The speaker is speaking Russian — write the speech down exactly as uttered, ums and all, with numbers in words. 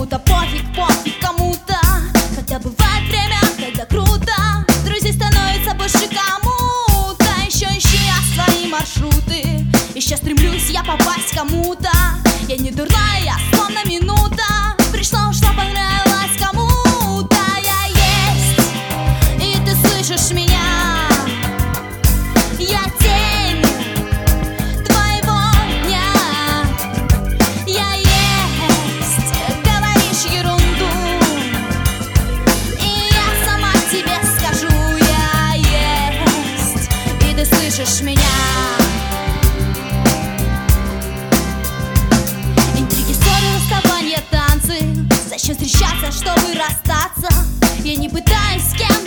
Кому-то пофиг, пофиг кому-то. Когда бывает время, когда круто, друзей становится больше кому-то. Еще ищу я свои маршруты, еще стремлюсь я попасть кому-то. Я не дурная, я словно минута. Пришла, ушла, понравилась кому-то. Я есть, и ты слышишь меня. Я тень твоего дня. Я есть, говоришь ерунду, и я сама тебе скажу. Я есть, и ты слышишь меня. Интриги, ссоры, расставания, танцы. Зачем встречаться, чтобы расстаться? Я не пытаюсь с кем